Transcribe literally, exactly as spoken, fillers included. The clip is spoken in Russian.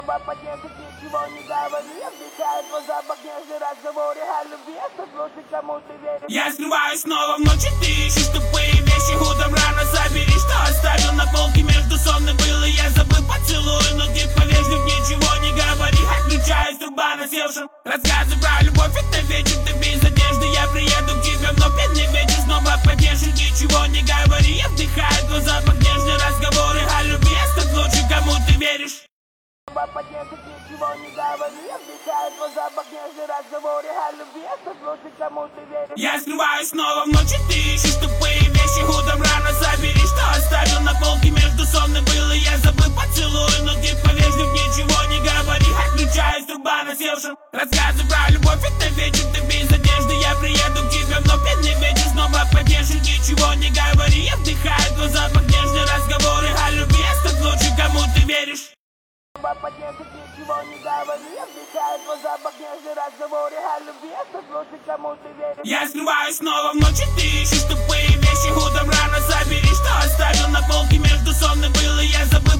Поднежек ничего не говори, вдыхает в запах нежный разговоры о любви. Слушай, кому ты веришь. Я скрываюсь снова в ночи, ты ищешь тупые вещи. Утром рано забери, что оставил на полке между сонным был. И я забыл поцелуй, но ты повежлив, ничего не говори. Отключаюсь, труба насевшим. Рассказы про любовь, это вечер, ты без одежды. Я приеду к тебе, но бедный вечер. Снова поддержишь, ничего не говори. Я вдыхаю в запах нежный разговоры о любви. Стать лучше, кому ты веришь. Поднежек ничего не говори, вдыхает в запах нежный разговоры о любви. Слушай, кому ты веришь. Я скрываюсь снова в ночи, ты ищешь тупые вещи. Утром рано забери, что оставил на полке между сонным был. И я забыл поцелуй, но ты повежлив, ничего не говори. Отключаюсь, труба насевшим. Рассказы про любовь, это вечер, ты без одежды. Я приеду к тебе, но бедный вечер. Снова поддержишь, ничего не говори. Я вдыхаю в запах нежный разговоры о любви. Стать лучше, кому ты веришь. Поднежек ничего не говори, вдыхает в запах нежный разговоры о любви. Слушай, кому ты веришь. Я скрываюсь снова в ночи, ты ищешь тупые вещи. Утром рано забери, что оставил на полке между сонным был. И я забыл